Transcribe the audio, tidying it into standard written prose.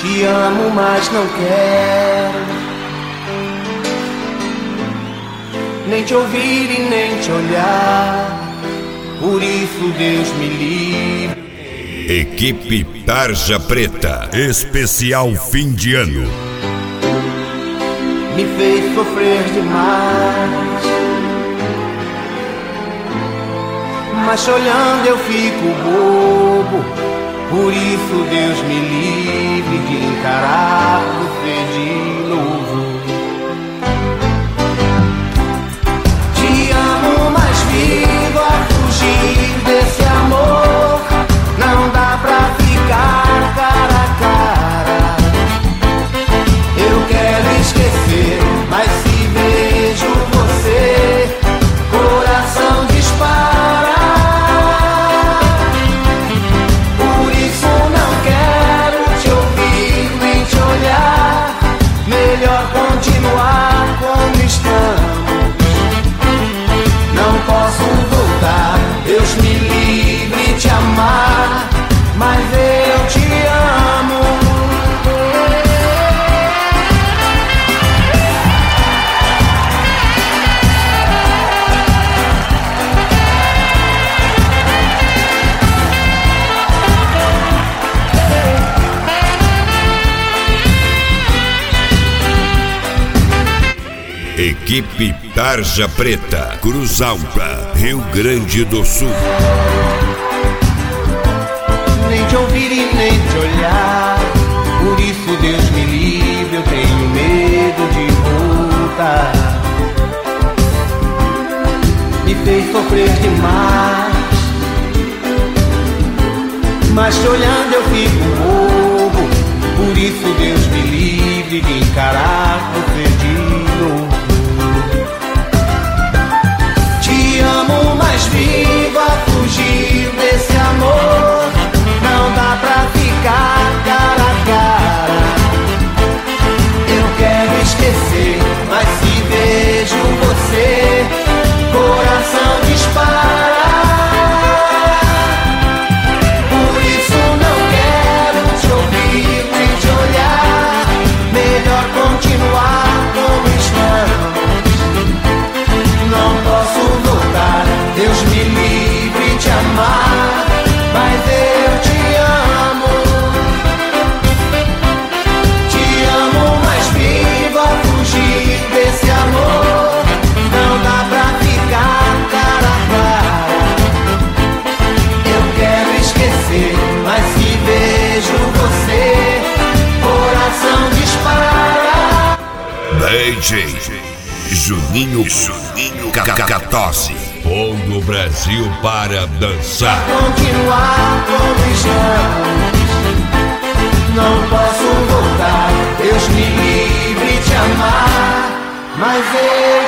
Te amo, mas não quero nem te ouvir e nem te olhar. Por isso Deus me livre. Equipe Tarja Preta, especial fim de ano. Me fez sofrer demais, mas olhando eu fico bobo. Por isso Deus me livre de encarar você de novo. Te amo, mas vivo a fugir desse amor. Não dá pra ficar cara a cara. Eu quero esquecer, mas se vejo você, coração dispara. Por isso não quero te ouvir nem te olhar. Melhor continuar como estamos. Não posso voltar, Deus me livre de amar, mas eu te amo. Equipe Tarja Preta, Cruz Alta, Rio Grande do Sul. Nem te ouvir e nem te olhar. Por isso Deus me livre, eu tenho medo de voltar. Me fez sofrer demais, mas te olhando eu fico bobo. Por isso Deus me livre de encarar você de novo. Te amo, mas vivo a fugir desse amor. Não dá pra ficar cara a cara. Eu quero esquecer, mas se vejo você, coração dispara. Por isso não quero te ouvir nem te olhar. Melhor continuar como estamos. Não posso voltar, Deus me livre de amar, mas eu te amo. Te amo, mas vivo a fugir desse amor. Não dá pra ficar cara a cara. Eu quero esquecer, mas se vejo você, coração dispara. DJ Juninho Cacatosse, pondo o Brasil para dançar. Continuar como estamos. Não posso voltar, Deus me livre de amar, mas eu